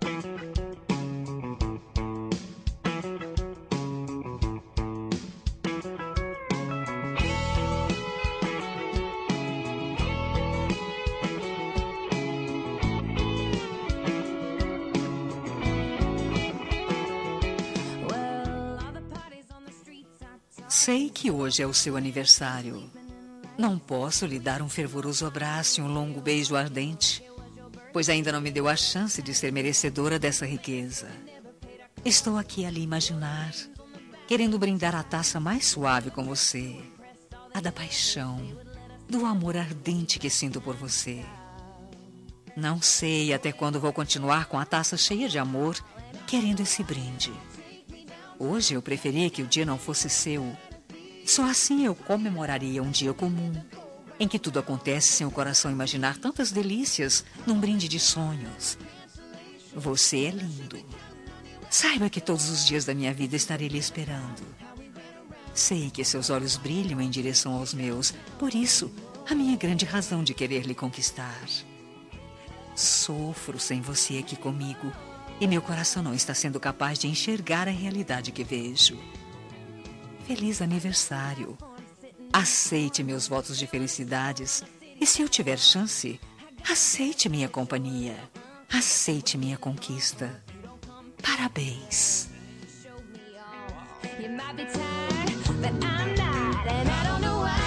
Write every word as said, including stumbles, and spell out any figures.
Sei que hoje é o seu aniversário. Não posso lhe dar um fervoroso abraço e um longo beijo ardente, pois ainda não me deu a chance de ser merecedora dessa riqueza. Estou aqui a lhe imaginar, querendo brindar a taça mais suave com você, a da paixão, do amor ardente que sinto por você. Não sei até quando vou continuar com a taça cheia de amor, querendo esse brinde. Hoje eu preferia que o dia não fosse seu. Só assim eu comemoraria um dia comum, em que tudo acontece sem o coração imaginar tantas delícias num brinde de sonhos. Você é lindo. Saiba que todos os dias da minha vida estarei lhe esperando. Sei que seus olhos brilham em direção aos meus, por isso, a minha grande razão de querer lhe conquistar. Sofro sem você aqui comigo, e meu coração não está sendo capaz de enxergar a realidade que vejo. Feliz aniversário. Aceite meus votos de felicidades. E se eu tiver chance, aceite minha companhia. Aceite minha conquista. Parabéns. You might be tired, but I'm not, and I don't know why.